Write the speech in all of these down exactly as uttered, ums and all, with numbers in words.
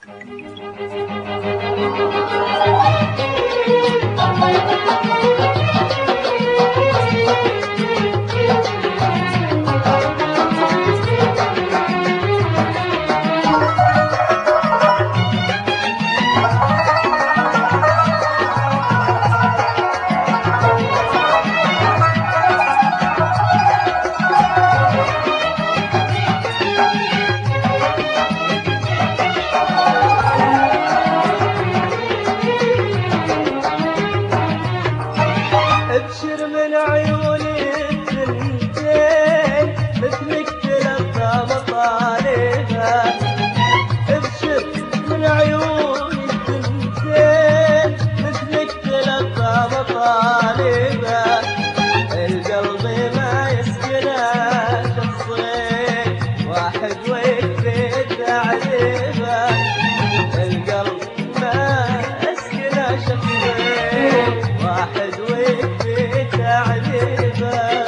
ابشر من عيوني الثنتين مثلك تلبى مطالبها، ابشر من عيوني الثنتين مثلك تلبى مطالبها، القلب ما يسكنه شخصين واحد ويكفي تعذيبه، القلب ما يسكنه شخصين واحد ويكفي تعذيبه.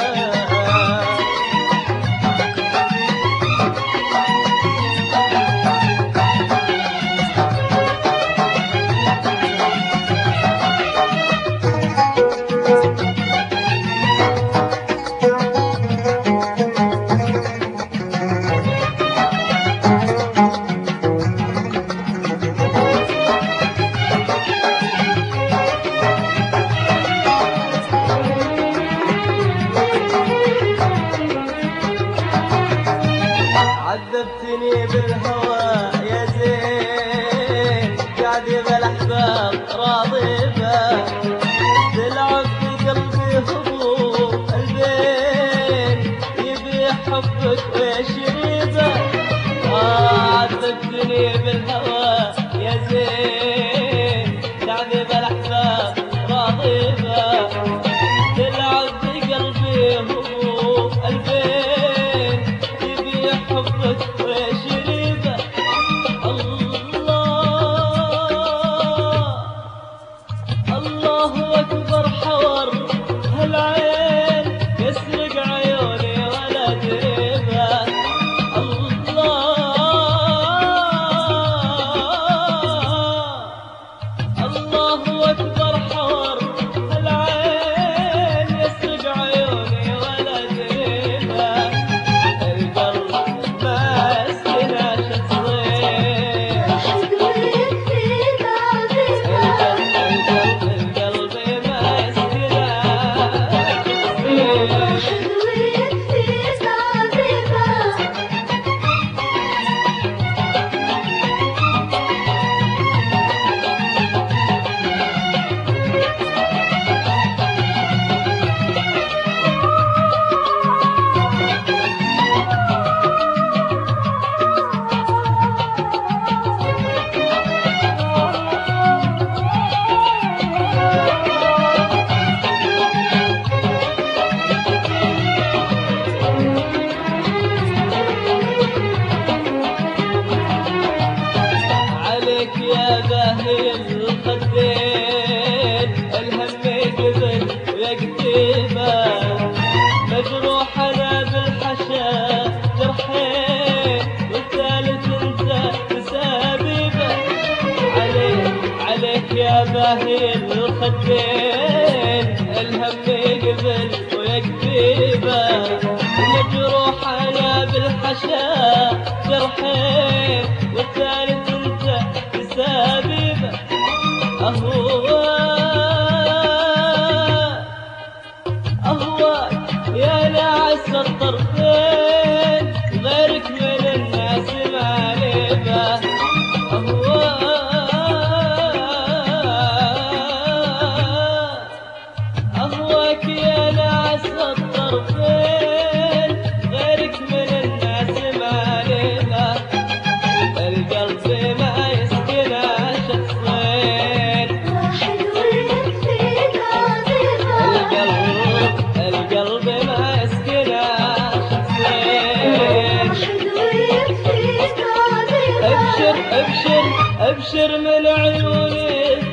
عذبتني بالهوى يا زين، قاعد بالاحباب راضي به، تلعب في قلبي هبوط البين، يبي حبك ويشربه. عذبتني بالهوى يا زين، قاعد بالاحباب راضي به، تلعب في قلبي هبوط البين، حبك وشريبه. الله الله اكبر حور هالعين، يسرق عيوني ولا دريبه. الله الله اكبر حور هالعين، يسرق عيوني ولا دريبه، القلب يا باهي الخدين، الهم قبل ويكتبه، مجروح انا بالحشا جرحين، والثالث انت بسببه. عليك عليك يا باهي الخدين، الهم قبل ويكتبه، مجروح انا بالحشا جرحين، والثالث انت بسببه. أهواك أهواك يا ناعس الطرفين، غيرك من الناس معرفة. أهواك أهواك يا ناعس الطرفين، غيرك من الناس معرفة، القلب ما يسكنه شخصين واحد ويكفي تعذيبه، القلب القلب ما يسكنه شخصين واحد ويكفي تعذيبه. ابشر ابشر ابشر من عيوني